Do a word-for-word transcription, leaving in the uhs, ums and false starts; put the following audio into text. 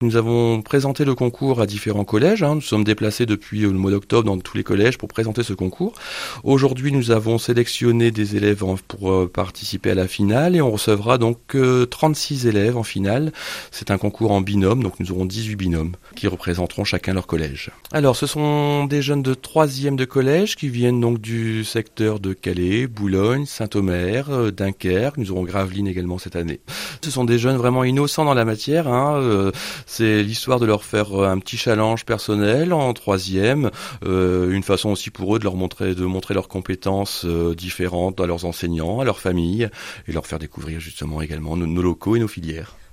Nous avons présenté le concours à différents collèges. Hein. Nous sommes déplacés depuis le mois d'octobre dans tous les collèges pour présenter ce concours. Aujourd'hui, nous avons sélectionné des élèves pour euh, participer à la finale et on recevra donc euh, trente-six élèves en finale. C'est un concours en binôme, donc nous aurons dix-huit binômes qui représenteront chacun leur collège. Alors, ce sont des jeunes de troisième de collège qui viennent donc du secteur de Calais, Boulogne, Saint-Omer, euh, Dunkerque. Nous aurons Gravelines également cette année. Ce sont des jeunes vraiment innocents dans la matière. Hein. Euh, C'est l'histoire de leur faire un petit challenge personnel en troisième, euh, une façon aussi pour eux de leur montrer, de montrer leurs compétences euh, différentes à leurs enseignants, à leurs familles, et leur faire découvrir justement également nos, nos locaux et nos filières.